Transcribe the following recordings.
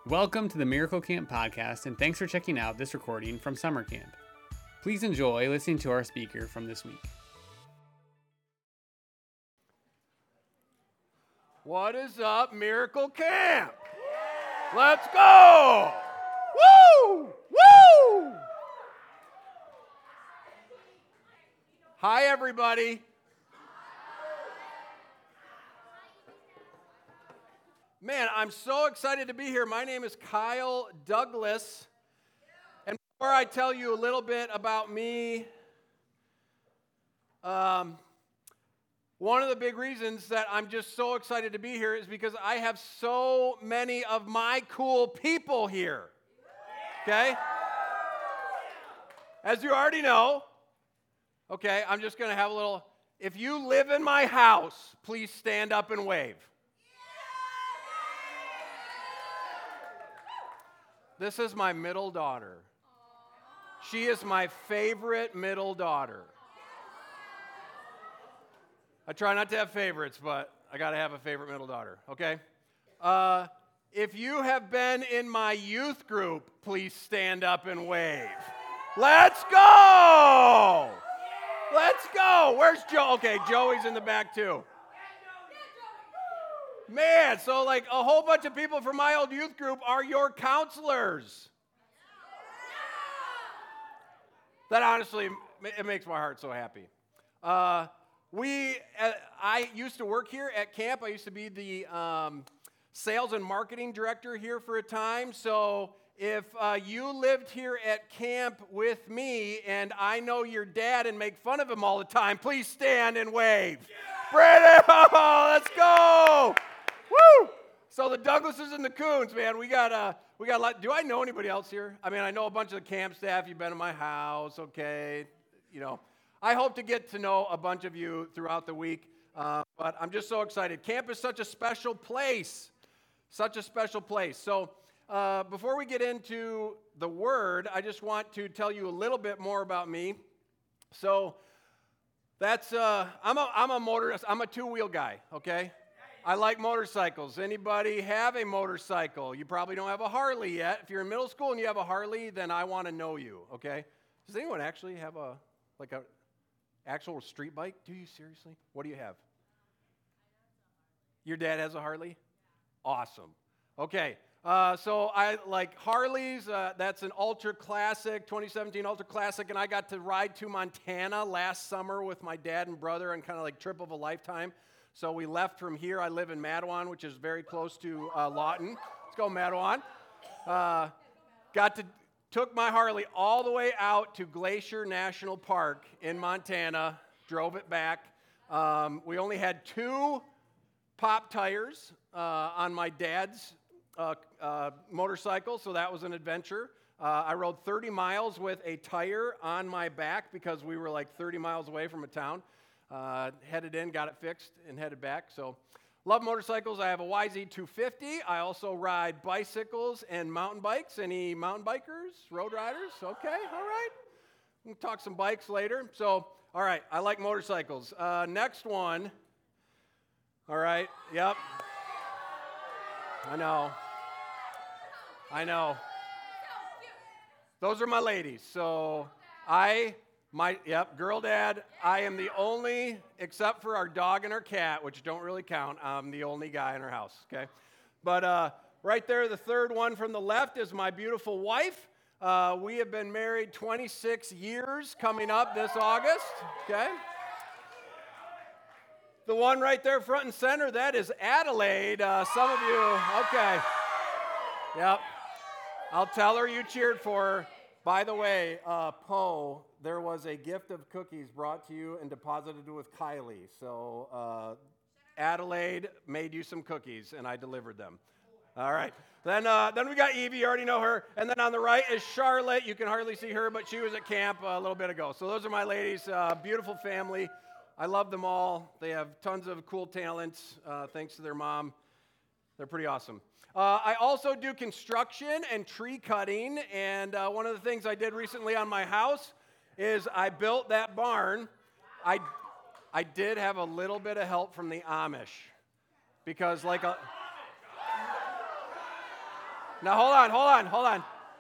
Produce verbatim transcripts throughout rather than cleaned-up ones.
Welcome to the Miracle Camp podcast, and thanks for checking out this recording from summer camp. Please enjoy listening to our speaker from this week. What is up, Miracle Camp? Let's go! Woo! Woo! Hi, everybody. Man, I'm so excited to be here. My name is Kyle Douglas. And before I tell you a little bit about me, um, one of the big reasons that I'm just so excited to be here is because I have so many of my cool people here. Okay? As you already know, okay, I'm just going to have a little, if you live in my house, please stand up and wave. This is my middle daughter. She is my favorite middle daughter. I try not to have favorites, but I got to have a favorite middle daughter, okay? Uh, if you have been in my youth group, please stand up and wave. Let's go! Let's go! Where's Joe? Okay, Joey's in the back too. Man, so like a whole bunch of people from my old youth group are your counselors. That honestly, it makes my heart so happy. Uh, we, uh, I used to work here at camp. I used to be the um, sales and marketing director here for a time. So if uh, you lived here at camp with me and I know your dad and make fun of him all the time, please stand and wave. Yeah. Brandon, oh, let's go. Woo! So the Douglases and the Coons, man, we got uh, we got a lot. Do I know anybody else here? I mean, I know a bunch of the camp staff. You've been in my house, okay? You know, I hope to get to know a bunch of you throughout the week. Uh, but I'm just so excited. Camp is such a special place, such a special place. So uh, before we get into the Word, I just want to tell you a little bit more about me. So that's uh, I'm a I'm a motorist. I'm a two-wheel guy, okay? I like motorcycles. Anybody have a motorcycle? You probably don't have a Harley yet. If you're in middle school and you have a Harley, then I want to know you, okay? Does anyone actually have a, like a actual street bike? Do you seriously? What do you have? Your dad has a Harley? Awesome. Okay, uh, so I like Harleys. Uh, that's an Ultra Classic, twenty seventeen Ultra Classic, and I got to ride to Montana last summer with my dad and brother on kind of like trip of a lifetime. So we left from here. I live in Mattawan, which is very close to uh, Lawton. Let's go, Mattawan. Uh, got to, took my Harley all the way out to Glacier National Park in Montana, drove it back. Um, we only had two pop tires uh, on my dad's uh, uh, motorcycle, so that was an adventure. Uh, I rode thirty miles with a tire on my back because we were like thirty miles away from a town. Uh, headed in, got it fixed, and headed back. So, love motorcycles. I have a Y Z two fifty. I also ride bicycles and mountain bikes. Any mountain bikers, road riders? Okay, all right. We'll talk some bikes later. So, all right, I like motorcycles. Uh, next one. All right, yep. I know. I know. Those are my ladies. So, I... My, yep, girl dad, I am the only, except for our dog and our cat, which don't really count, I'm the only guy in our house, okay? But uh, right there, the third one from the left is my beautiful wife. Uh, we have been married twenty-six years coming up this August, okay? The one right there front and center, that is Adelaide. Uh, some of you, okay. Yep. I'll tell her you cheered for her. By the way, uh, Poe, there was a gift of cookies brought to you and deposited with Kylie. So uh, Adelaide made you some cookies, and I delivered them. All right. Then uh, then we got Evie. You already know her. And then on the right is Charlotte. You can hardly see her, but she was at camp a little bit ago. So those are my ladies. Uh, beautiful family. I love them all. They have tons of cool talents, uh, thanks to their mom. They're pretty awesome. Uh, I also do construction and tree cutting, and uh, one of the things I did recently on my house is I built that barn. I, I did have a little bit of help from the Amish, because like a... Now, hold on, hold on, hold on.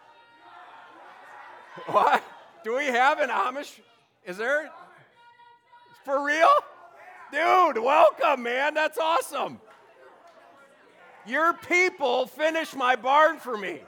What? Do we have an Amish? Is there? For real? Dude, welcome, man. That's awesome. Your people finished my barn for me.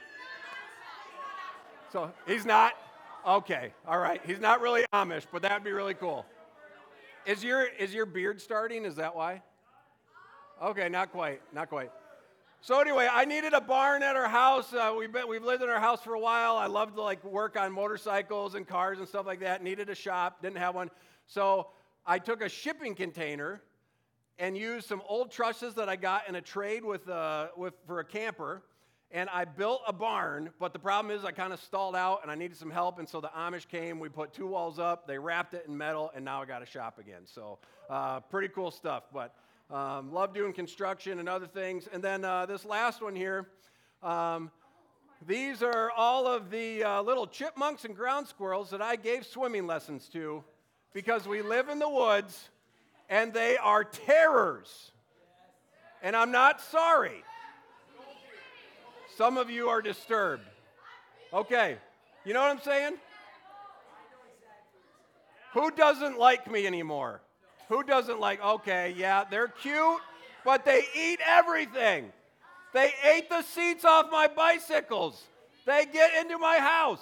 So he's not? Okay, all right. He's not really Amish, but that'd be really cool. Is your is your beard starting? Is that why? Okay, not quite, not quite. So anyway, I needed a barn at our house. Uh, we've been, we've lived in our house for a while. I love to like work on motorcycles and cars and stuff like that. Needed a shop, didn't have one. So I took a shipping container and used some old trusses that I got in a trade with, uh, with for a camper, and I built a barn. But the problem is I kind of stalled out, and I needed some help. And so the Amish came. We put two walls up. They wrapped it in metal, and now I got a shop again. So uh, pretty cool stuff. But Um, love doing construction and other things. And then uh, this last one here, um, these are all of the uh, little chipmunks and ground squirrels that I gave swimming lessons to because we live in the woods and they are terrors. And I'm not sorry. Some of you are disturbed. Okay, you know what I'm saying? Who doesn't like me anymore? Who doesn't like, okay, yeah, they're cute, but they eat everything. They ate the seats off my bicycles. They get into my house.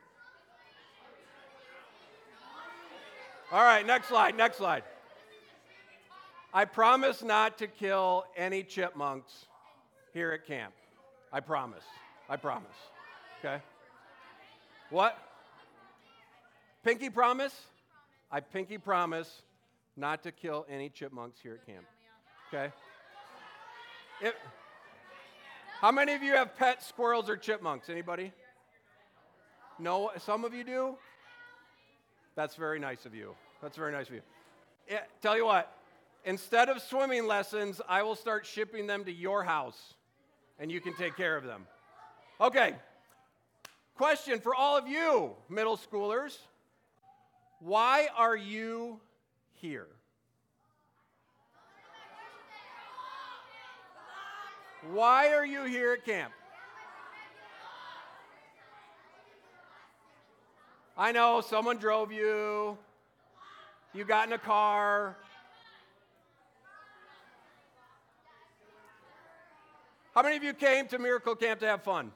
All right, next slide, next slide. I promise not to kill any chipmunks here at camp. I promise. I promise. Okay? What? Pinky promise? I pinky promise not to kill any chipmunks here at camp. Okay? If, how many of you have pet squirrels or chipmunks? Anybody? No? Some of you do? That's very nice of you. That's very nice of you. Yeah, tell you what, instead of swimming lessons, I will start shipping them to your house, and you can take care of them. Okay. Question for all of you middle schoolers. Why are you here? Why are you here at camp? I know someone drove you. You got in a car. How many of you came to Miracle Camp to have fun?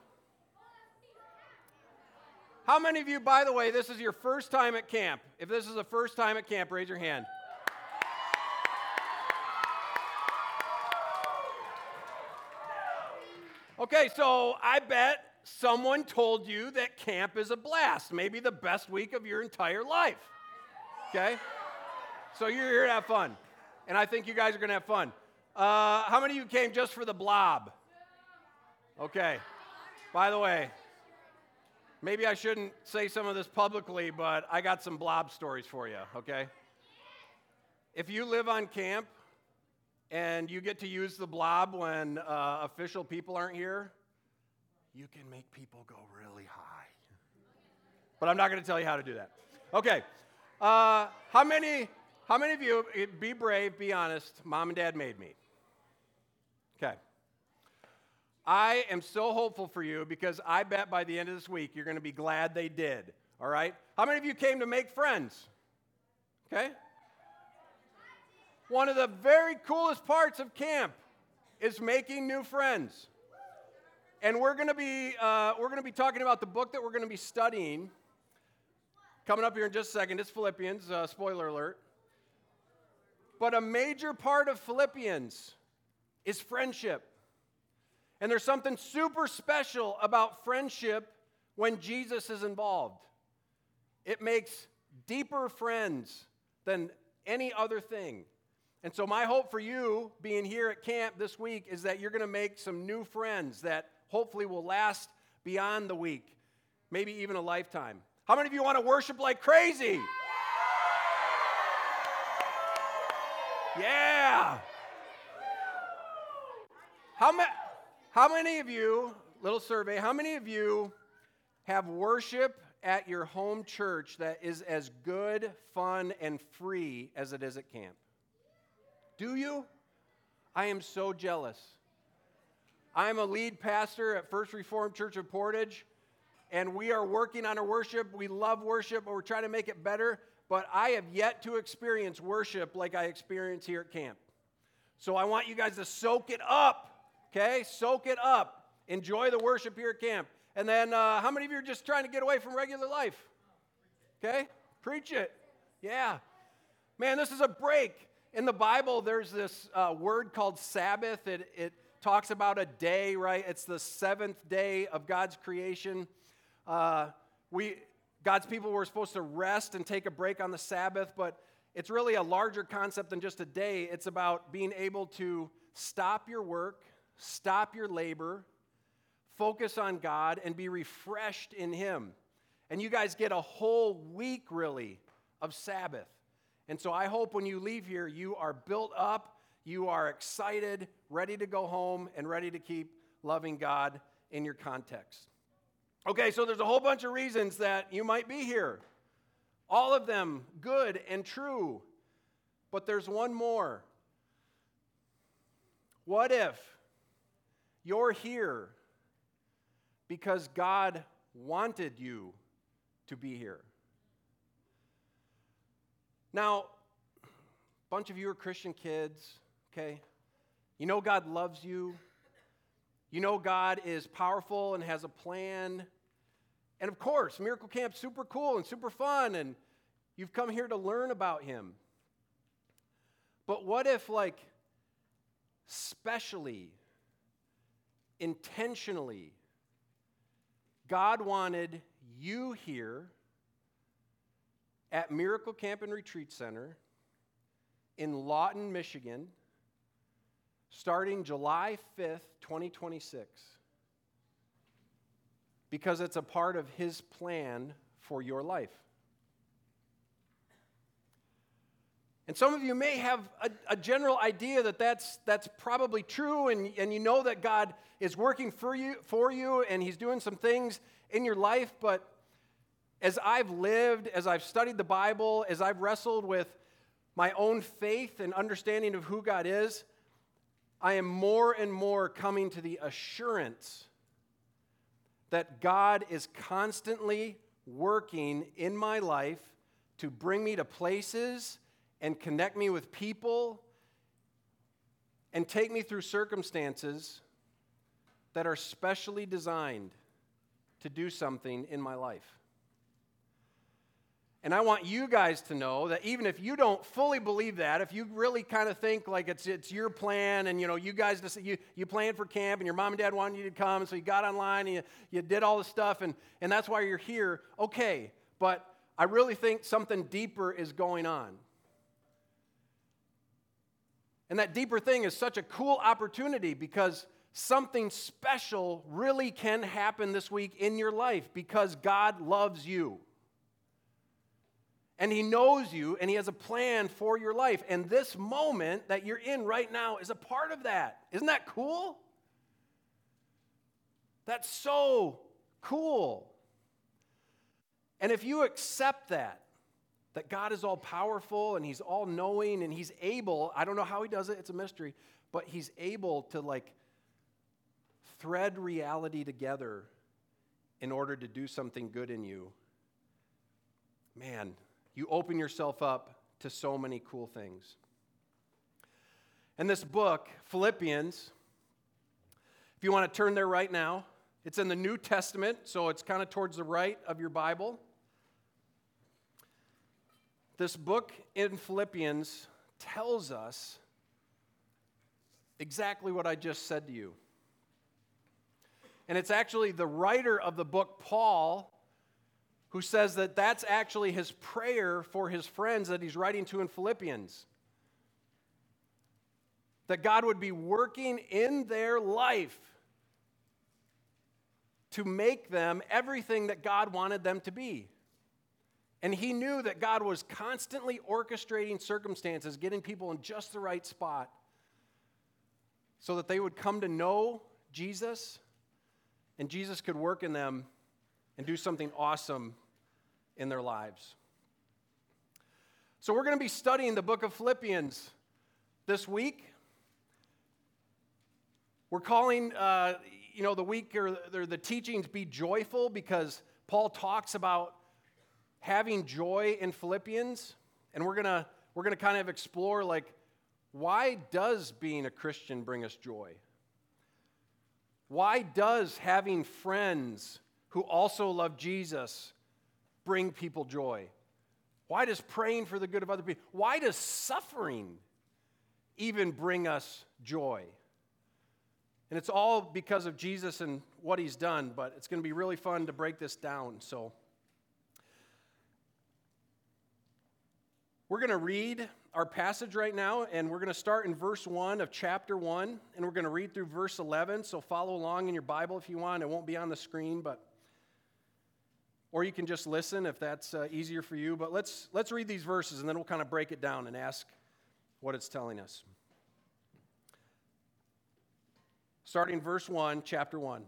How many of you, by the way, this is your first time at camp? If this is the first time at camp, raise your hand. Okay, so I bet someone told you that camp is a blast, maybe the best week of your entire life. Okay? So you're here to have fun. And I think you guys are going to have fun. Uh, how many of you came just for the blob? Okay. By the way, maybe I shouldn't say some of this publicly, but I got some blob stories for you, okay? If you live on camp and you get to use the blob when uh, official people aren't here, you can make people go really high. But I'm not going to tell you how to do that. Okay. Uh, how many, how many of you, be brave, be honest, mom and dad made me? Okay. I am so hopeful for you because I bet by the end of this week you're going to be glad they did, all right? How many of you came to make friends? Okay? One of the very coolest parts of camp is making new friends. And we're going to be uh, we're going to be talking about the book that we're going to be studying coming up here in just a second. It's Philippians, uh, spoiler alert. But a major part of Philippians is friendship. And there's something super special about friendship when Jesus is involved. It makes deeper friends than any other thing. And so my hope for you being here at camp this week is that you're going to make some new friends that hopefully will last beyond the week, maybe even a lifetime. How many of you want to worship like crazy? Yeah. How many? How many of you, little survey, how many of you have worship at your home church that is as good, fun, and free as it is at camp? Do you? I am so jealous. I'm a lead pastor at First Reformed Church of Portage, and we are working on our worship. We love worship, but we're trying to make it better. But I have yet to experience worship like I experience here at camp. So I want you guys to soak it up, okay? Soak it up. Enjoy the worship here at camp. And then uh, how many of you are just trying to get away from regular life? Okay? Preach it. Yeah. Man, this is a break. In the Bible, there's this uh, word called Sabbath. It, it talks about a day, right? It's the seventh day of God's creation. Uh, we... God's people were supposed to rest and take a break on the Sabbath, but it's really a larger concept than just a day. It's about being able to stop your work, stop your labor, focus on God, and be refreshed in Him. And you guys get a whole week, really, of Sabbath. And so I hope when you leave here, you are built up, you are excited, ready to go home, and ready to keep loving God in your context. Okay, so there's a whole bunch of reasons that you might be here. All of them good and true. But there's one more. What if you're here because God wanted you to be here? Now, a bunch of you are Christian kids, okay? You know God loves you. You know God is powerful and has a plan. And of course, Miracle Camp's super cool and super fun, and you've come here to learn about Him. But what if, like, specially, intentionally, God wanted you here at Miracle Camp and Retreat Center in Lawton, Michigan, starting July fifth, twenty twenty-six, because it's a part of His plan for your life. And some of you may have a, a general idea that that's, that's probably true, and, and you know that God is working for you, for you, and He's doing some things in your life, but as I've lived, as I've studied the Bible, as I've wrestled with my own faith and understanding of who God is, I am more and more coming to the assurance that God is constantly working in my life to bring me to places and connect me with people and take me through circumstances that are specially designed to do something in my life. And I want you guys to know that even if you don't fully believe that, if you really kind of think like it's it's your plan and, you know, you guys, just, you, you planned for camp and your mom and dad wanted you to come, so you got online and you, you did all the stuff and, and that's why you're here, okay. But I really think something deeper is going on. And that deeper thing is such a cool opportunity because something special really can happen this week in your life because God loves you. And He knows you, and He has a plan for your life. And this moment that you're in right now is a part of that. Isn't that cool? That's so cool. And if you accept that, that God is all powerful and He's all knowing and He's able, I don't know how He does it, it's a mystery, but He's able to like thread reality together in order to do something good in you. Man, you open yourself up to so many cool things. And this book, Philippians, if you want to turn there right now, it's in the New Testament, so it's kind of towards the right of your Bible. This book in Philippians tells us exactly what I just said to you. And it's actually the writer of the book, Paul, who says that that's actually his prayer for his friends that he's writing to in Philippians. That God would be working in their life to make them everything that God wanted them to be. And he knew that God was constantly orchestrating circumstances, getting people in just the right spot so that they would come to know Jesus and Jesus could work in them and do something awesome in their lives. So we're going to be studying the book of Philippians this week. We're calling, uh, you know, the week or the, the teachings Be Joyful, because Paul talks about having joy in Philippians, and we're gonna we're gonna kind of explore, like, why does being a Christian bring us joy? Why does having friends who also love Jesus bring people joy? Why does praying for the good of other people, why does suffering even bring us joy? And it's all because of Jesus and what he's done, but it's going to be really fun to break this down. So we're going to read our passage right now, and we're going to start in verse one of chapter one, and we're going to read through verse eleven, so follow along in your Bible if you want. It won't be on the screen, but or you can just listen if that's uh, easier for you. But let's let's read these verses, and then we'll kind of break it down and ask what it's telling us. Starting verse one, chapter one.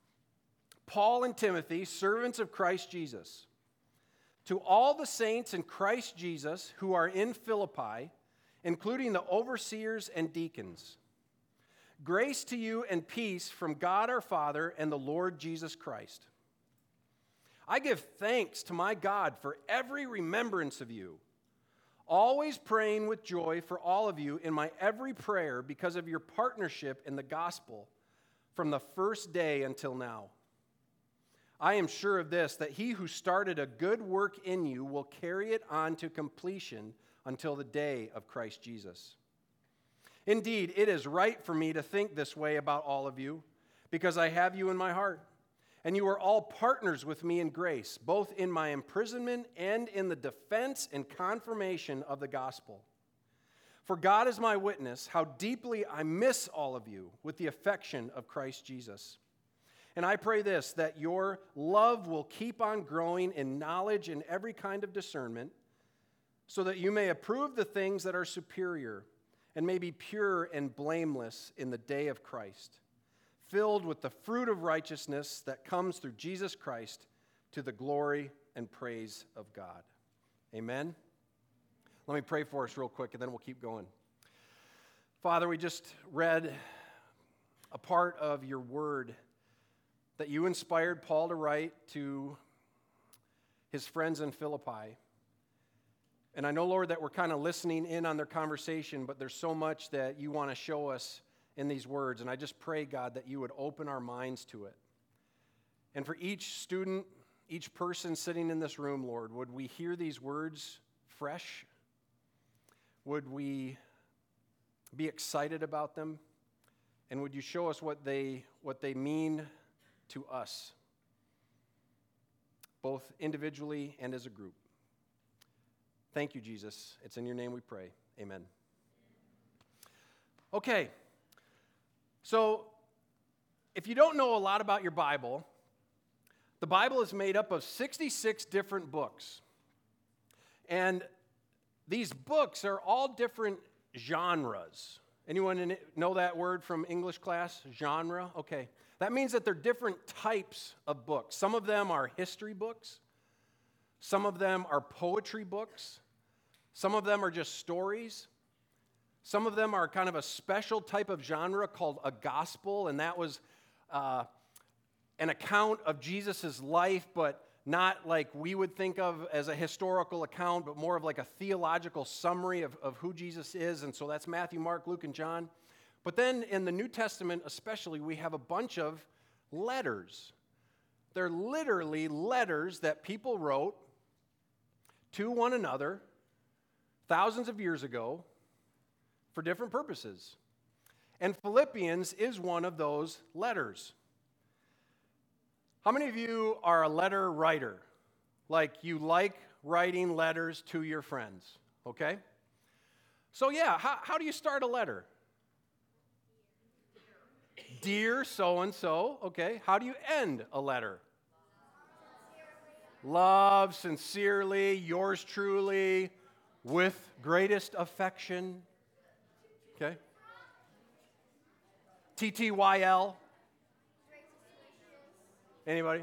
Paul and Timothy, servants of Christ Jesus, to all the saints in Christ Jesus who are in Philippi, including the overseers and deacons, grace to you and peace from God our Father and the Lord Jesus Christ. I give thanks to my God for every remembrance of you, always praying with joy for all of you in my every prayer because of your partnership in the gospel from the first day until now. I am sure of this, that he who started a good work in you will carry it on to completion until the day of Christ Jesus. Indeed, it is right for me to think this way about all of you, because I have you in my heart, and you are all partners with me in grace, both in my imprisonment and in the defense and confirmation of the gospel. For God is my witness, how deeply I miss all of you with the affection of Christ Jesus. And I pray this, that your love will keep on growing in knowledge and every kind of discernment, so that you may approve the things that are superior and may be pure and blameless in the day of Christ, filled with the fruit of righteousness that comes through Jesus Christ to the glory and praise of God. Amen. Let me pray for us real quick, and then we'll keep going. Father, we just read a part of your word that you inspired Paul to write to his friends in Philippi. And I know, Lord, that we're kind of listening in on their conversation, but there's so much that you want to show us in these words. And I just pray, God, that you would open our minds to it. And for each student, each person sitting in this room, Lord, would we hear these words fresh? Would we be excited about them? And would you show us what they what they mean to us, both individually and as a group? Thank you, Jesus. It's in your name we pray. Amen. Okay, so if you don't know a lot about your Bible, the Bible is made up of sixty-six different books. And these books are all different genres. Anyone know that word from English class? Genre? Okay. That means that they're different types of books. Some of them are history books. Some of them are poetry books. Some of them are just stories. Some of them are kind of a special type of genre called a gospel, and that was uh, an account of Jesus' life, but not like we would think of as a historical account, but more of like a theological summary of, of who Jesus is. And so that's Matthew, Mark, Luke, and John. But then in the New Testament especially, we have a bunch of letters. They're literally letters that people wrote to one another thousands of years ago for different purposes. And Philippians is one of those letters. How many of you are a letter writer? Like you like writing letters to your friends, okay? So yeah, how, how do you start a letter? Dear so-and-so, okay. How do you end a letter? Love, sincerely, yours truly, with greatest affection, okay? T T Y L. Anybody?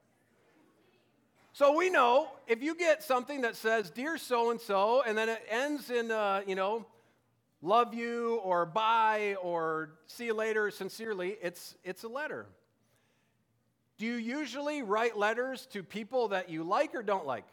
So we know if you get something that says, dear so-and-so, and then it ends in, uh, you know, love you or bye or see you later sincerely. It's, it's a letter. Do you usually write letters to people that you like or don't like?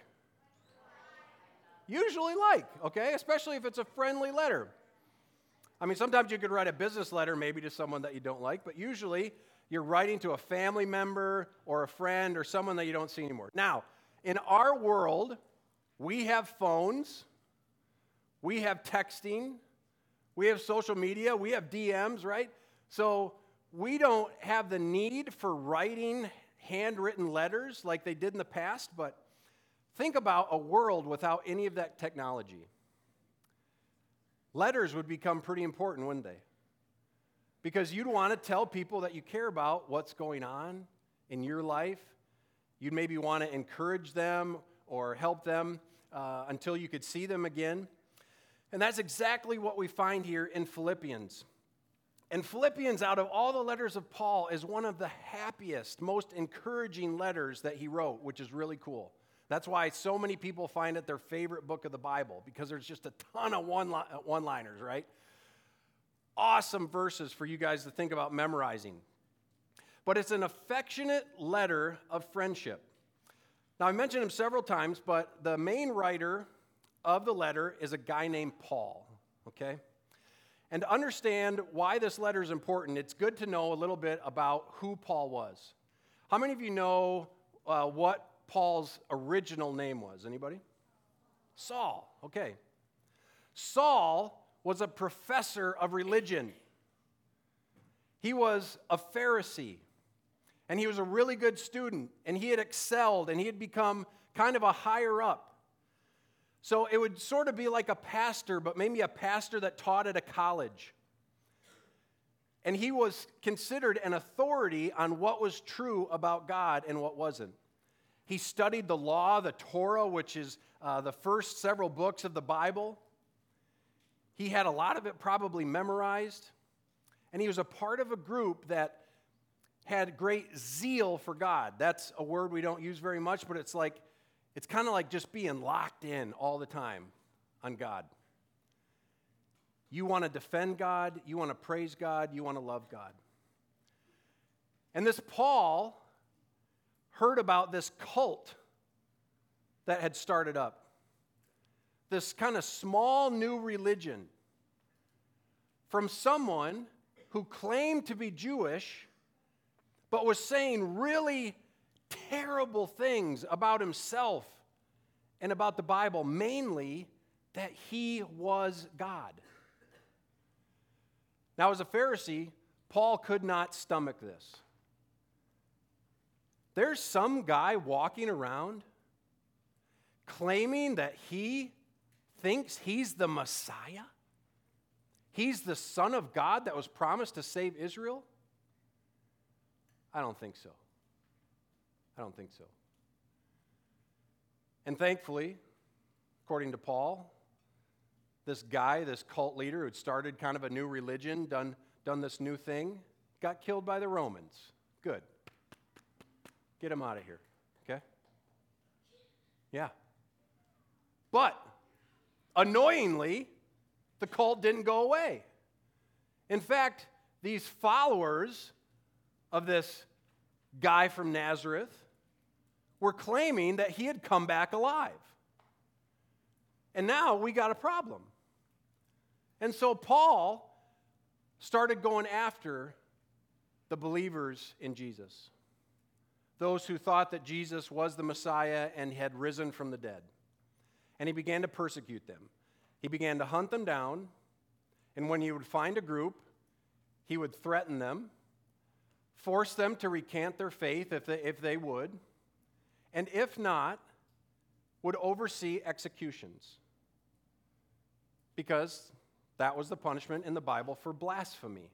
Usually like, okay? Especially if it's a friendly letter. I mean, sometimes you could write a business letter maybe to someone that you don't like, but usually you're writing to a family member or a friend or someone that you don't see anymore. Now, in our world, we have phones, we have texting, we have social media, we have D Ms, right? So we don't have the need for writing handwritten letters like they did in the past, but think about a world without any of that technology. Letters would become pretty important, wouldn't they? Because you'd want to tell people that you care about what's going on in your life. You'd maybe want to encourage them or help them uh, until you could see them again. And that's exactly what we find here in Philippians. And Philippians, out of all the letters of Paul, is one of the happiest, most encouraging letters that he wrote, which is really cool. That's why so many people find it their favorite book of the Bible, because there's just a ton of one li- one-liners, right? Awesome verses for you guys to think about memorizing. But it's an affectionate letter of friendship. Now, I mentioned him several times, but the main writer of the letter is a guy named Paul, okay? And to understand why this letter is important, it's good to know a little bit about who Paul was. How many of you know uh, what Paul's original name was? Anybody? Saul, okay. Saul was a professor of religion. He was a Pharisee, and he was a really good student, and he had excelled, and he had become kind of a higher up. So it would sort of be like a pastor, but maybe a pastor that taught at a college. And he was considered an authority on what was true about God and what wasn't. He studied the law, the Torah, which is uh, the first several books of the Bible. He had a lot of it probably memorized. And he was a part of a group that had great zeal for God. That's a word we don't use very much, but it's like, it's kind of like just being locked in all the time on God. You want to defend God, you want to praise God, you want to love God. And this Paul heard about this cult that had started up. This kind of small new religion from someone who claimed to be Jewish, but was saying really terrible things about himself and about the Bible, mainly that he was God. Now, as a Pharisee, Paul could not stomach this. There's some guy walking around claiming that he thinks he's the Messiah. He's the Son of God that was promised to save Israel. I don't think so. I don't think so. And thankfully, according to Paul, this guy, this cult leader who had started kind of a new religion, done, done this new thing, got killed by the Romans. Good. Get him out of here, okay? Yeah. But, annoyingly, the cult didn't go away. In fact, these followers of this guy from Nazareth were claiming that he had come back alive. And now we got a problem. And so Paul started going after the believers in Jesus, those who thought that Jesus was the Messiah and had risen from the dead. And he began to persecute them. He began to hunt them down, and when he would find a group, he would threaten them, force them to recant their faith if they, if they would, and if not, would oversee executions, because that was the punishment in the Bible for blasphemy.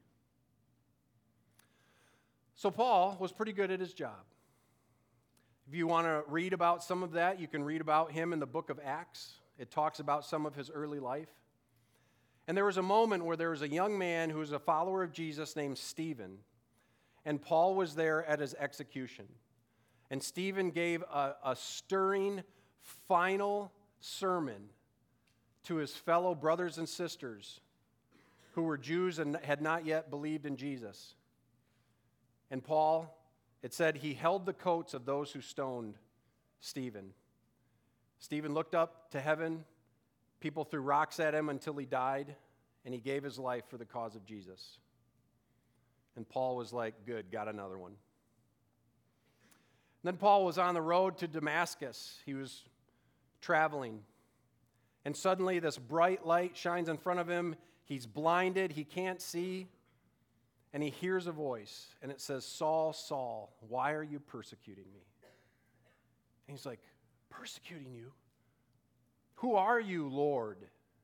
So Paul was pretty good at his job. If you want to read about some of that, you can read about him in the book of Acts. It talks about some of his early life. And there was a moment where there was a young man who was a follower of Jesus named Stephen, and Paul was there at his execution. And Stephen gave a, a stirring final sermon to his fellow brothers and sisters who were Jews and had not yet believed in Jesus. And Paul, it said, he held the coats of those who stoned Stephen. Stephen looked up to heaven. People threw rocks at him until he died, and he gave his life for the cause of Jesus. And Paul was like, good, got another one. And then Paul was on the road to Damascus. He was traveling. And suddenly this bright light shines in front of him. He's blinded. He can't see. And he hears a voice, and it says, Saul, Saul, why are you persecuting me? And he's like, persecuting you? Who are you, Lord?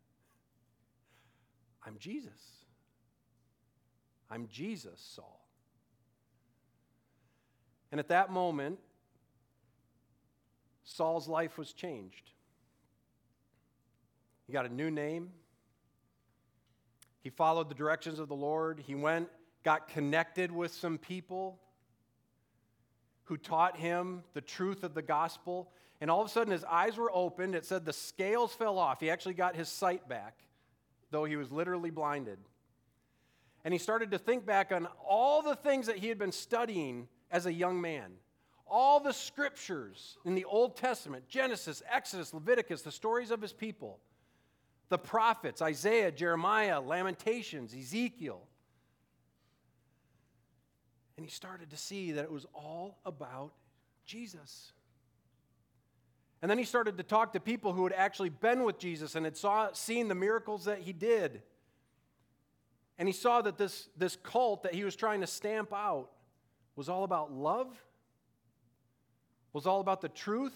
I'm Jesus. I'm Jesus, Saul. And at that moment, Saul's life was changed. He got a new name. He followed the directions of the Lord. He went, got connected with some people who taught him the truth of the gospel. And all of a sudden, his eyes were opened. It said the scales fell off. He actually got his sight back, though he was literally blinded. And he started to think back on all the things that he had been studying as a young man. All the scriptures in the Old Testament, Genesis, Exodus, Leviticus, the stories of his people, the prophets, Isaiah, Jeremiah, Lamentations, Ezekiel. And he started to see that it was all about Jesus. And then he started to talk to people who had actually been with Jesus and had saw, seen the miracles that he did. And he saw that this, this cult that he was trying to stamp out was all about love, was all about the truth,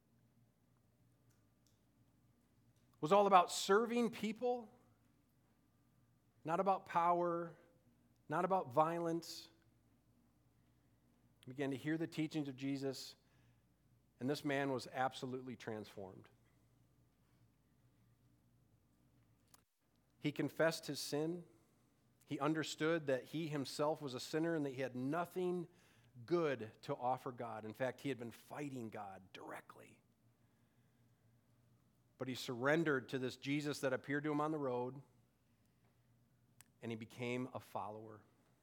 was all about serving people, not about power, not about violence. He began to hear the teachings of Jesus, and this man was absolutely transformed. He confessed his sin. He understood that he himself was a sinner and that he had nothing good to offer God. In fact, he had been fighting God directly. But he surrendered to this Jesus that appeared to him on the road, and he became a follower.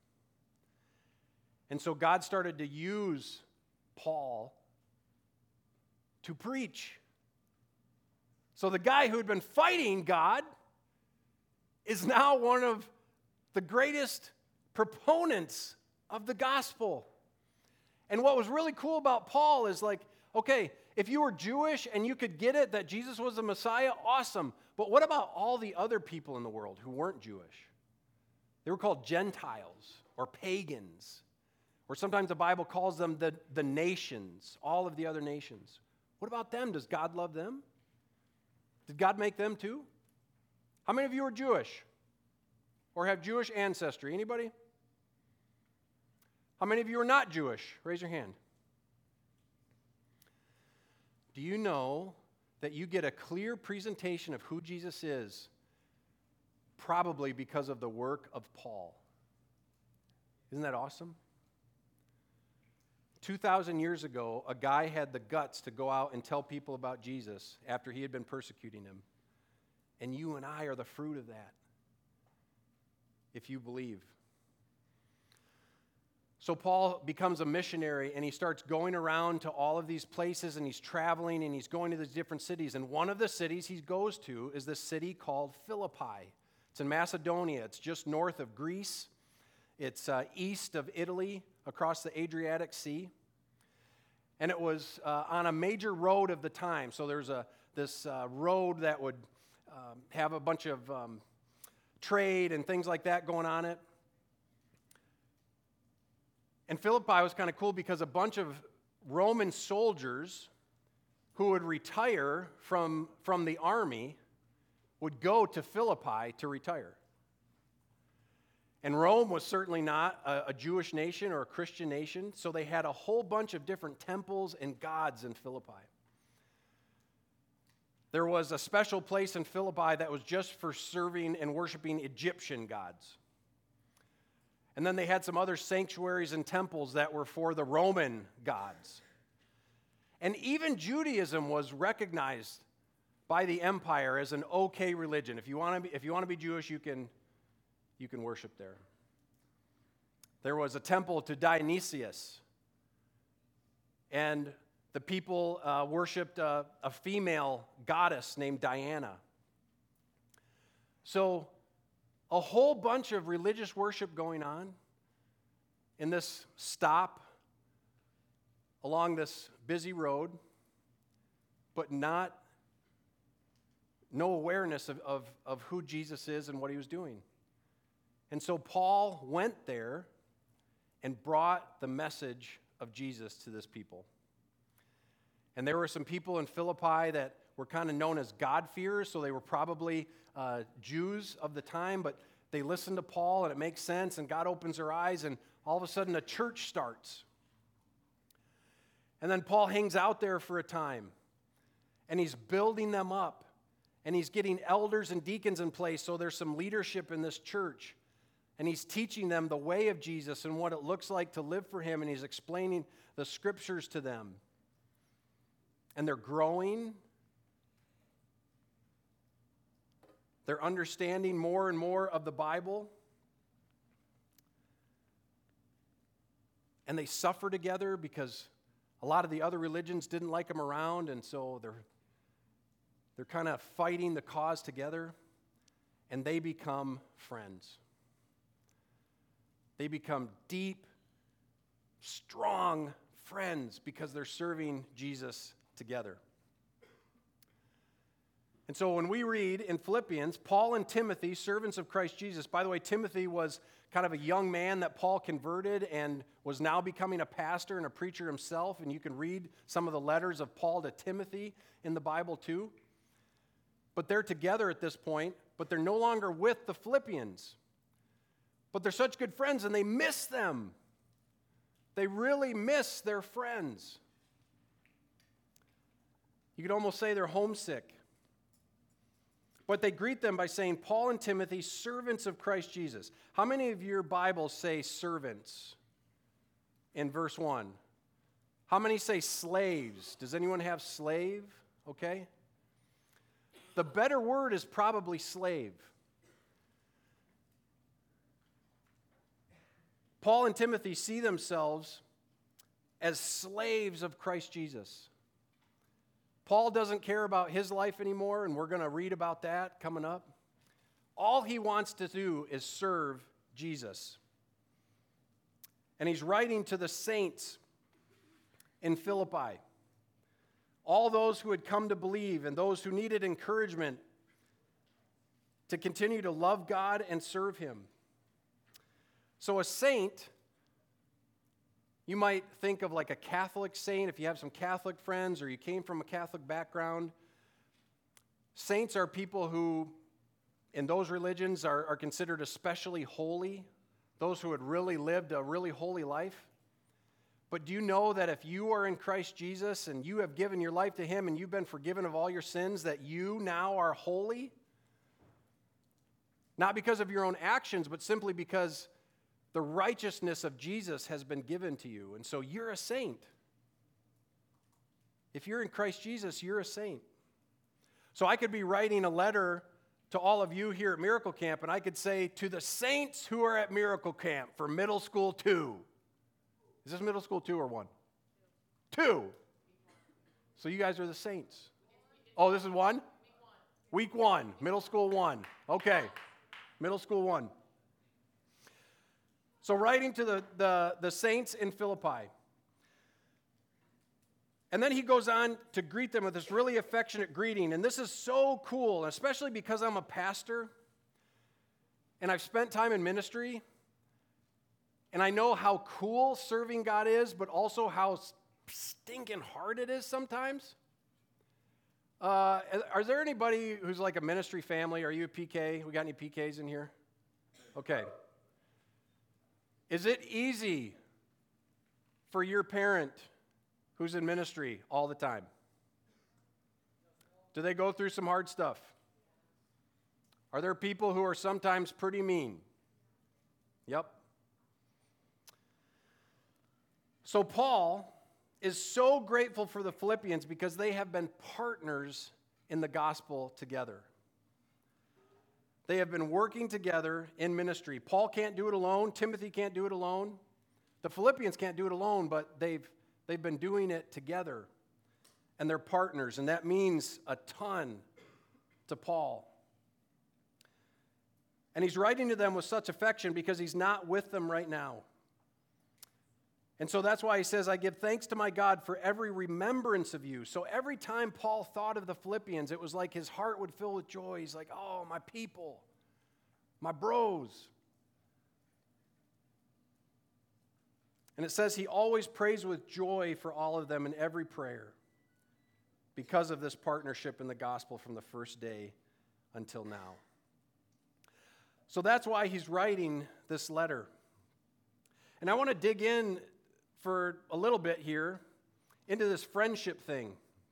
And so God started to use Paul to preach. So the guy who had been fighting God is now one of the greatest proponents of the gospel. And what was really cool about Paul is like, okay, if you were Jewish and you could get it that Jesus was the Messiah, awesome. But what about all the other people in the world who weren't Jewish? They were called Gentiles or pagans, or sometimes the Bible calls them the, the nations, all of the other nations. What about them? Does God love them? Did God make them too? How many of you are Jewish or have Jewish ancestry? Anybody? How many of you are not Jewish? Raise your hand. Do you know that you get a clear presentation of who Jesus is probably because of the work of Paul? Isn't that awesome? two thousand years ago, a guy had the guts to go out and tell people about Jesus after he had been persecuting him. And you and I are the fruit of that, if you believe. So Paul becomes a missionary, and he starts going around to all of these places, and he's traveling, and he's going to these different cities. And one of the cities he goes to is this city called Philippi. It's in Macedonia. It's just north of Greece. It's uh, east of Italy, across the Adriatic Sea. And it was uh, on a major road of the time. So there's a this uh, road that would um, have a bunch of um, trade and things like that going on it. And Philippi was kind of cool because a bunch of Roman soldiers who would retire from, from the army would go to Philippi to retire. And Rome was certainly not a, a Jewish nation or a Christian nation, so they had a whole bunch of different temples and gods in Philippi. There was a special place in Philippi that was just for serving and worshiping Egyptian gods. And then they had some other sanctuaries and temples that were for the Roman gods. And even Judaism was recognized by the empire as an okay religion. If you want to be, if you want to be Jewish, you can, you can worship there. There was a temple to Dionysius, and the people uh, worshipped a, a female goddess named Diana. So, a whole bunch of religious worship going on in this stop along this busy road, but not, no awareness of, of, of who Jesus is and what he was doing. And so Paul went there and brought the message of Jesus to this people. And there were some people in Philippi that were kind of known as God-fearers, so they were probably uh, Jews of the time, but they listened to Paul, and it makes sense, and God opens their eyes, and all of a sudden a church starts. And then Paul hangs out there for a time, and he's building them up, and he's getting elders and deacons in place, so there's some leadership in this church. And he's teaching them the way of Jesus and what it looks like to live for him, and he's explaining the scriptures to them. And they're growing. They're understanding more and more of the Bible. And they suffer together because a lot of the other religions didn't like them around, and so they're, they're kind of fighting the cause together, and they become friends. They become deep, strong friends because they're serving Jesus together. And so when we read in Philippians, Paul and Timothy, servants of Christ Jesus. By the way, Timothy was kind of a young man that Paul converted and was now becoming a pastor and a preacher himself. And you can read some of the letters of Paul to Timothy in the Bible too. But they're together at this point, but they're no longer with the Philippians. But they're such good friends, and they miss them. They really miss their friends. You could almost say they're homesick. But they greet them by saying, Paul and Timothy, servants of Christ Jesus. How many of your Bibles say servants in verse one? How many say slaves? Does anyone have slave? Okay. The better word is probably slave. Paul and Timothy see themselves as slaves of Christ Jesus. Paul doesn't care about his life anymore, and we're going to read about that coming up. All he wants to do is serve Jesus. And he's writing to the saints in Philippi, all those who had come to believe and those who needed encouragement to continue to love God and serve him. So a saint, you might think of like a Catholic saint if you have some Catholic friends or you came from a Catholic background. Saints are people who, in those religions, are, are considered especially holy, those who had really lived a really holy life. But do you know that if you are in Christ Jesus and you have given your life to him and you've been forgiven of all your sins, that you now are holy? Not because of your own actions, but simply because the righteousness of Jesus has been given to you, and so you're a saint. If you're in Christ Jesus, you're a saint. So I could be writing a letter to all of you here at Miracle Camp, and I could say, to the saints who are at Miracle Camp for middle school two. Is this middle school two or one? Two. So you guys are the saints. Oh, this is one? Week one. Middle school one. Okay. Middle school one. So writing to the, the, the saints in Philippi. And then he goes on to greet them with this really affectionate greeting. And this is so cool, especially because I'm a pastor and I've spent time in ministry. And I know how cool serving God is, but also how stinking hard it is sometimes. Uh, is there anybody who's like a ministry family? Are you a P K? We got any P Ks in here? Okay. Is it easy for your parent who's in ministry all the time? Do they go through some hard stuff? Are there people who are sometimes pretty mean? Yep. So Paul is so grateful for the Philippians because they have been partners in the gospel together. They have been working together in ministry. Paul can't do it alone. Timothy can't do it alone. The Philippians can't do it alone, but they've, they've been doing it together. And they're partners, and that means a ton to Paul. And he's writing to them with such affection because he's not with them right now. And so that's why he says, I give thanks to my God for every remembrance of you. So every time Paul thought of the Philippians, it was like his heart would fill with joy. He's like, oh, my people, my bros. And it says he always prays with joy for all of them in every prayer because of this partnership in the gospel from the first day until now. So that's why he's writing this letter. And I want to dig in for a little bit here into this friendship thing.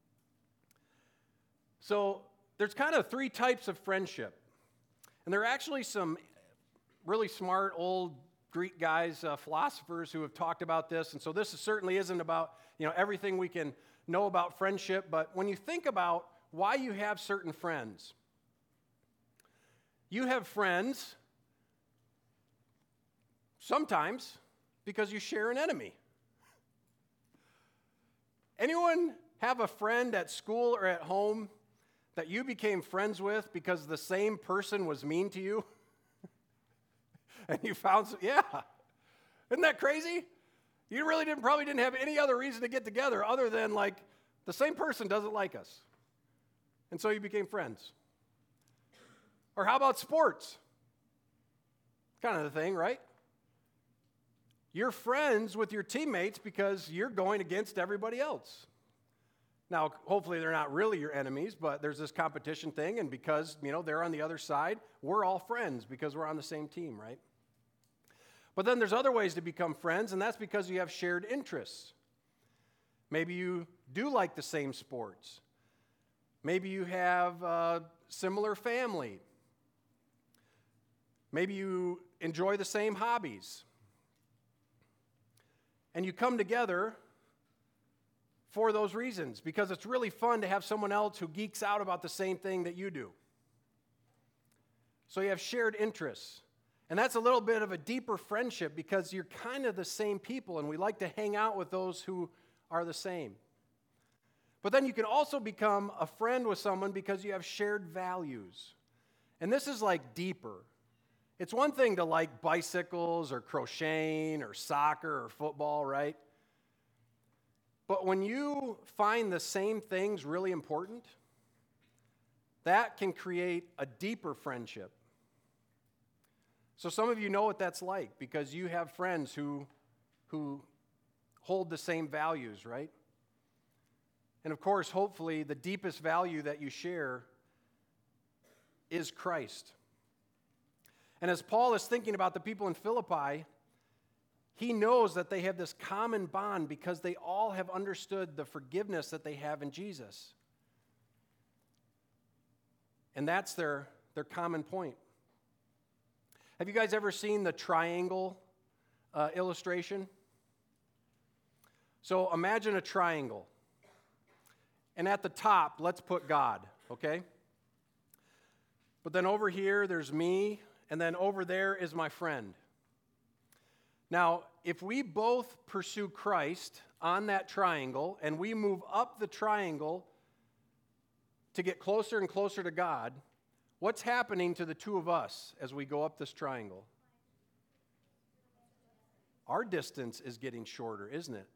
So there's kind of three types of friendship. And there are actually some really smart old Greek guys, uh, philosophers who have talked about this. And so this certainly isn't about, you know, everything we can know about friendship. But when you think about why you have certain friends, you have friends sometimes because you share an enemy. Anyone have a friend at school or at home that you became friends with because the same person was mean to you? And you found, some, yeah. Isn't that crazy? You really didn't, probably didn't have any other reason to get together other than like the same person doesn't like us. And so you became friends. Or how about sports? Kind of the thing, right? You're friends with your teammates because you're going against everybody else. Now, hopefully they're not really your enemies, but there's this competition thing, and because, you know, they're on the other side, we're all friends because we're on the same team, right? But then there's other ways to become friends, and that's because you have shared interests. Maybe you do like the same sports. Maybe you have a similar family. Maybe you enjoy the same hobbies. And you come together for those reasons because it's really fun to have someone else who geeks out about the same thing that you do. So you have shared interests. And that's a little bit of a deeper friendship because you're kind of the same people, and we like to hang out with those who are the same. But then you can also become a friend with someone because you have shared values. And this is like deeper. It's one thing to like bicycles or crocheting or soccer or football, right? But when you find the same things really important, that can create a deeper friendship. So some of you know what that's like because you have friends who, who hold the same values, right? And of course, hopefully, the deepest value that you share is Christ. And as Paul is thinking about the people in Philippi, he knows that they have this common bond because they all have understood the forgiveness that they have in Jesus. And that's their, their common point. Have you guys ever seen the triangle uh, illustration? So imagine a triangle. And at the top, let's put God, okay? But then over here, there's me, and then over there is my friend. Now, if we both pursue Christ on that triangle, and we move up the triangle to get closer and closer to God, what's happening to the two of us as we go up this triangle? Our distance is getting shorter, isn't it?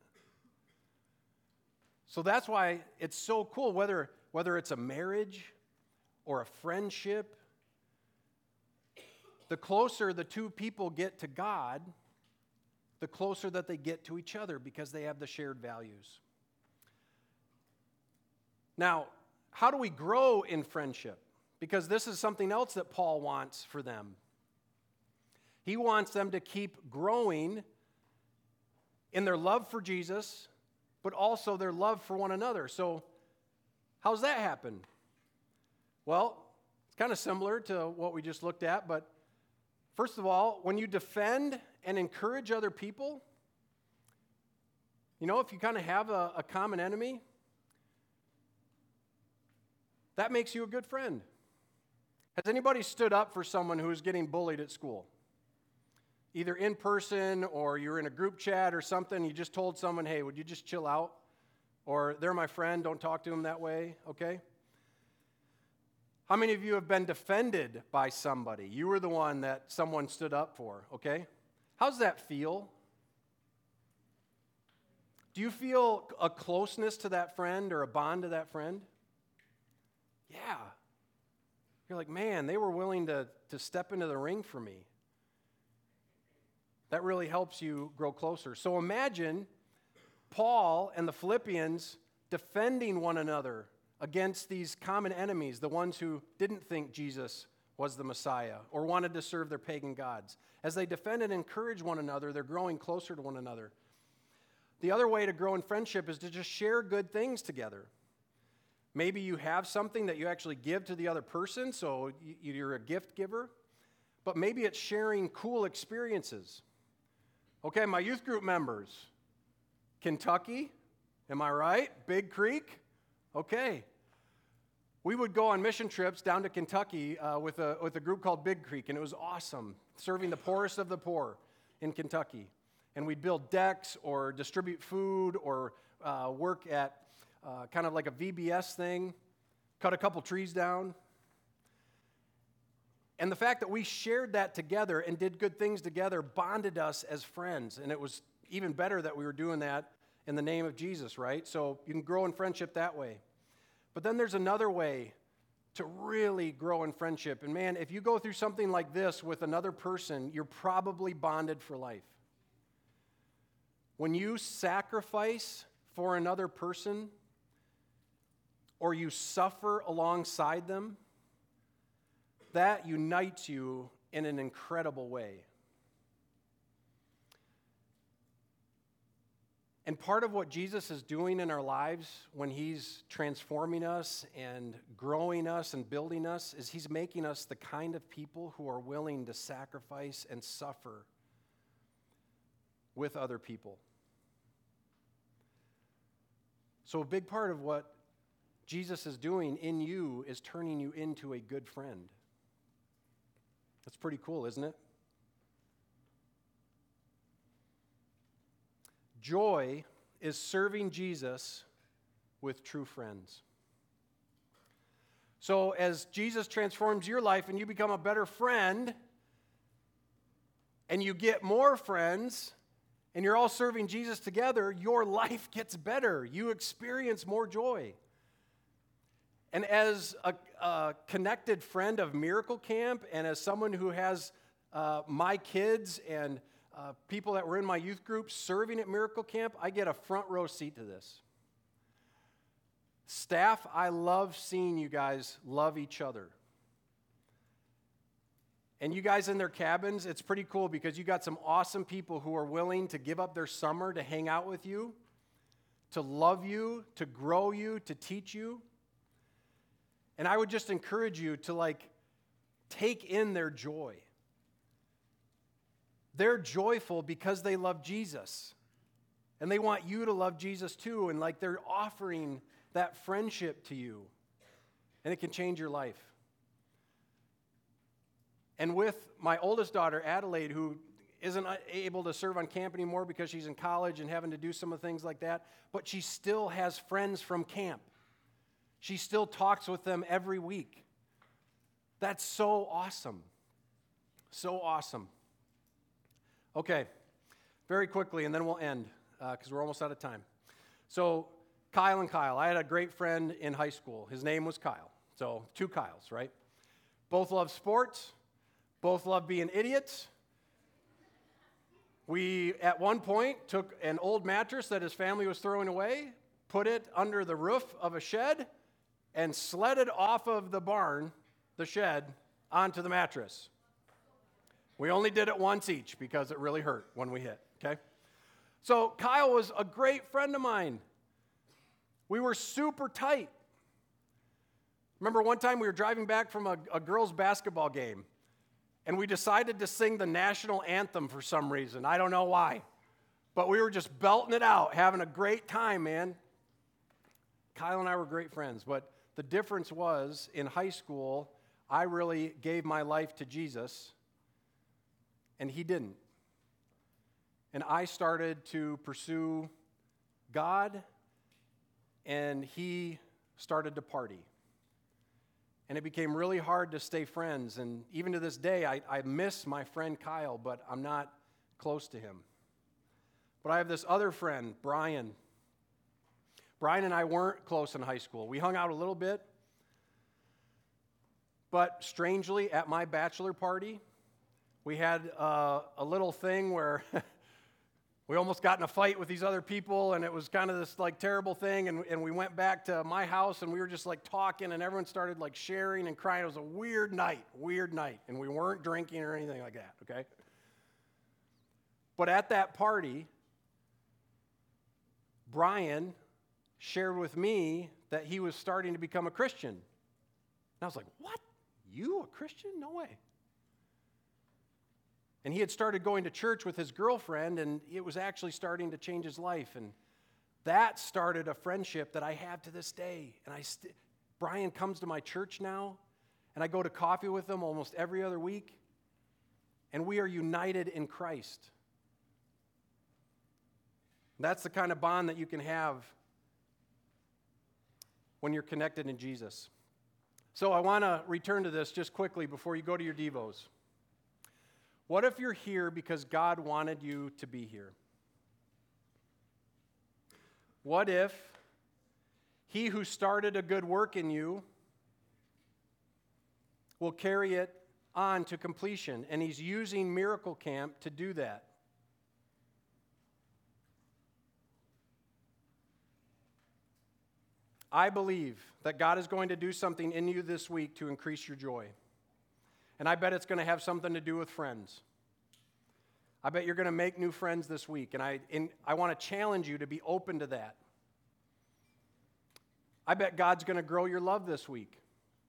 So that's why it's so cool, whether, whether it's a marriage or a friendship, the closer the two people get to God, the closer that they get to each other because they have the shared values. Now, how do we grow in friendship? Because this is something else that Paul wants for them. He wants them to keep growing in their love for Jesus, but also their love for one another. So, how's that happen? Well, it's kind of similar to what we just looked at, but first of all, when you defend and encourage other people, you know, if you kind of have a, a common enemy, that makes you a good friend. Has anybody stood up for someone who is getting bullied at school? Either in person or you're in a group chat or something, you just told someone, hey, would you just chill out? Or they're my friend, don't talk to them that way, okay? How many of you have been defended by somebody? You were the one that someone stood up for, okay? How's that feel? Do you feel a closeness to that friend or a bond to that friend? Yeah. You're like, man, they were willing to, to step into the ring for me. That really helps you grow closer. So imagine Paul and the Philippians defending one another against these common enemies, the ones who didn't think Jesus was the Messiah or wanted to serve their pagan gods. As they defend and encourage one another, they're growing closer to one another. The other way to grow in friendship is to just share good things together. Maybe you have something that you actually give to the other person, so you're a gift giver. But maybe it's sharing cool experiences. Okay, my youth group members, Kentucky, am I right? Big Creek, okay. We would go on mission trips down to Kentucky uh, with, a, with a group called Big Creek, and it was awesome, serving the poorest of the poor in Kentucky. And we'd build decks or distribute food or uh, work at uh, kind of like a V B S thing, cut a couple trees down. And the fact that we shared that together and did good things together bonded us as friends. And it was even better that we were doing that in the name of Jesus, right? So you can grow in friendship that way. But then there's another way to really grow in friendship. And man, if you go through something like this with another person, you're probably bonded for life. When you sacrifice for another person or you suffer alongside them, that unites you in an incredible way. And part of what Jesus is doing in our lives when he's transforming us and growing us and building us is he's making us the kind of people who are willing to sacrifice and suffer with other people. So a big part of what Jesus is doing in you is turning you into a good friend. That's pretty cool, isn't it? Joy is serving Jesus with true friends. So as Jesus transforms your life and you become a better friend, and you get more friends, and you're all serving Jesus together, your life gets better. You experience more joy. And as a, a connected friend of Miracle Camp, and as someone who has uh, my kids and uh, people that were in my youth group serving at Miracle Camp, I get a front row seat to this. Staff, I love seeing you guys love each other. And you guys in their cabins, it's pretty cool because you got some awesome people who are willing to give up their summer to hang out with you, to love you, to grow you, to teach you. And I would just encourage you to like take in their joy. They're joyful because they love Jesus. And they want you to love Jesus too. And like they're offering that friendship to you. And it can change your life. And with my oldest daughter, Adelaide, who isn't able to serve on camp anymore because she's in college and having to do some of the things like that, but she still has friends from camp. She still talks with them every week. That's so awesome. So awesome. Okay, very quickly, and then we'll end because uh, we're almost out of time. So Kyle and Kyle. I had a great friend in high school. His name was Kyle. So two Kyles, right? Both love sports. Both love being idiots. We, at one point, took an old mattress that his family was throwing away, put it under the roof of a shed, and sledded off of the barn, the shed, onto the mattress. We only did it once each because it really hurt when we hit, okay? So Kyle was a great friend of mine. We were super tight. Remember one time we were driving back from a, a girls' basketball game, and we decided to sing the national anthem for some reason. I don't know why. But we were just belting it out, having a great time, man. Kyle and I were great friends. But the difference was, in high school, I really gave my life to Jesus, and he didn't. And I started to pursue God, and he started to party. And it became really hard to stay friends. And even to this day, I, I miss my friend Kyle, but I'm not close to him. But I have this other friend, Brian. Brian and I weren't close in high school. We hung out a little bit. But strangely, at my bachelor party, we had uh, a little thing where we almost got in a fight with these other people, and it was kind of this like terrible thing, and, and we went back to my house, and we were just like talking, and everyone started like sharing and crying. It was a weird night, weird night, and we weren't drinking or anything like that, okay? But at that party, Brian shared with me that he was starting to become a Christian. And I was like, what? You a Christian? No way. And he had started going to church with his girlfriend, and it was actually starting to change his life. And that started a friendship that I have to this day. And I, st- Brian comes to my church now, and I go to coffee with him almost every other week. And we are united in Christ. That's the kind of bond that you can have when you're connected in Jesus. So I want to return to this just quickly before you go to your devos. What if you're here because God wanted you to be here? What if he who started a good work in you will carry it on to completion, and he's using Miracle Camp to do that? I believe that God is going to do something in you this week to increase your joy. And I bet it's going to have something to do with friends. I bet you're going to make new friends this week, and I, and I want to challenge you to be open to that. I bet God's going to grow your love this week.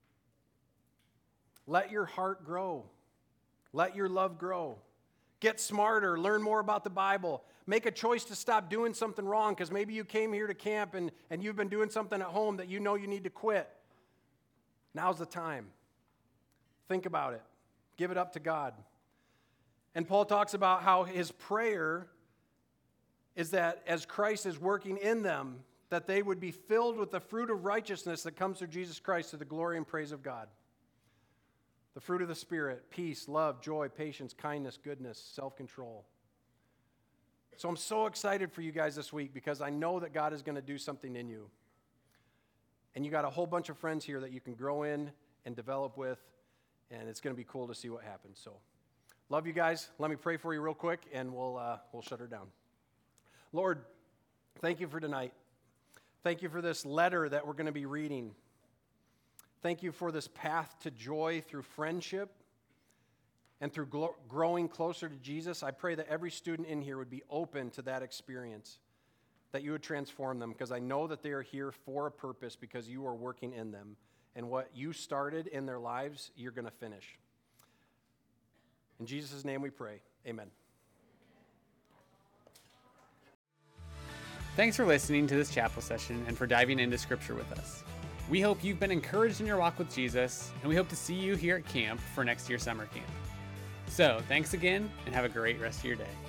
Let your heart grow. Let your love grow. Get smarter. Learn more about the Bible. Make a choice to stop doing something wrong, because maybe you came here to camp and, and you've been doing something at home that you know you need to quit. Now's the time. Think about it. Give it up to God. And Paul talks about how his prayer is that as Christ is working in them, that they would be filled with the fruit of righteousness that comes through Jesus Christ to the glory and praise of God. The fruit of the Spirit: peace, love, joy, patience, kindness, goodness, self-control. So I'm so excited for you guys this week, because I know that God is going to do something in you. And you got a whole bunch of friends here that you can grow in and develop with, and it's going to be cool to see what happens. So love you guys. Let me pray for you real quick, and we'll, uh, we'll shut her down. Lord, thank you for tonight. Thank you for this letter that we're going to be reading. Thank you for this path to joy through friendship and through glo- growing closer to Jesus. I pray that every student in here would be open to that experience, that you would transform them, because I know that they are here for a purpose, because you are working in them. And what you started in their lives, you're going to finish. In Jesus' name we pray. Amen. Thanks for listening to this chapel session and for diving into Scripture with us. We hope you've been encouraged in your walk with Jesus, and we hope to see you here at camp for next year's summer camp. So, thanks again, and have a great rest of your day.